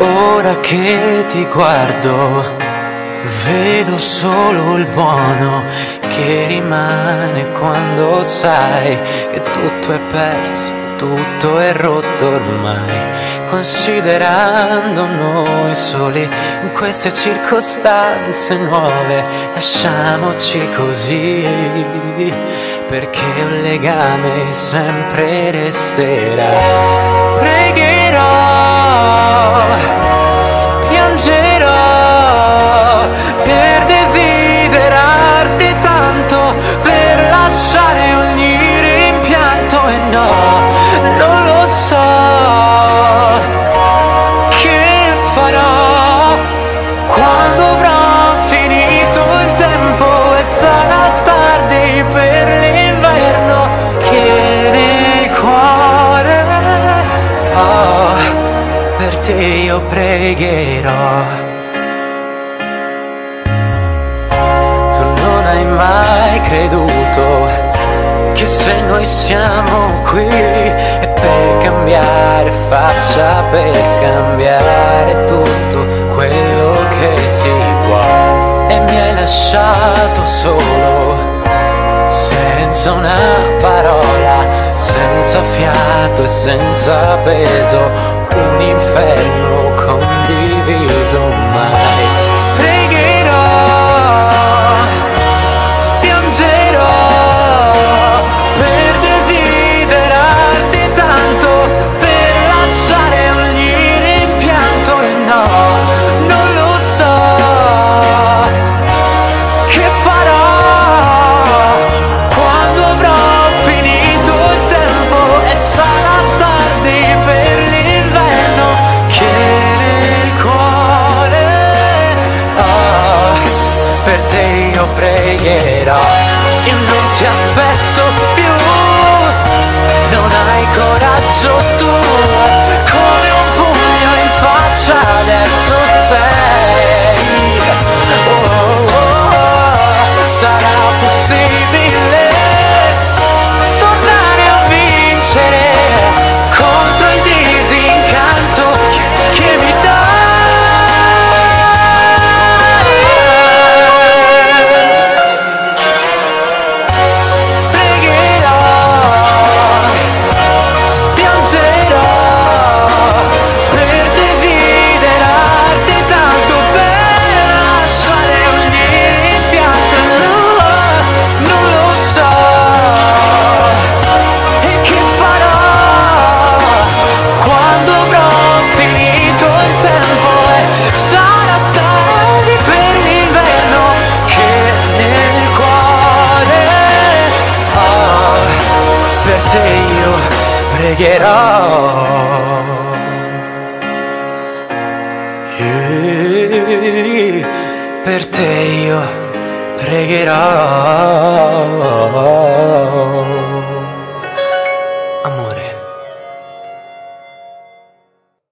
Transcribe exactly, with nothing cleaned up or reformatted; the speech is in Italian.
Ora che ti guardo, vedo solo il buono che rimane quando sai che tutto è perso, tutto è rotto ormai. Considerando noi soli in queste circostanze nuove, lasciamoci così, perché un legame sempre resterà. Pregherò, piangerò per desiderarti tanto, per lasciare ogni rimpianto. E no, non lo so che farò quando avrò finito il tempo e sarà tardi per l'inverno, che nel cuore ho, per te io pregherò. Tu non hai mai creduto che se noi siamo qui è per cambiare faccia, per cambiare tutto quello che si può. E mi hai lasciato solo, senza una parola, senza fiato e senza peso, un inferno condiviso mai. Pregherò, piangerò per desiderarti tanto, per lasciare ogni rimpianto. E no, non lo so che farò quando avrò finito il tempo e sarà tardi per l'inverno, che nel cuore ho, per te io pregherò. Io non ti aspetto più, non hai coraggio tu, come un pugno in faccia adesso sei. Oh, oh, oh, sarà possibile tornare a vincere contro il disincanto che mi dai? Pregherò, piangerò per desiderarti tanto, per lasciare ogni rimpianto. No, non lo so e che farò quando avrò finito il tempo e sarà tardi per l'inverno, che nel cuore ho, per te io pregherò. Yeah, per te io pregherò.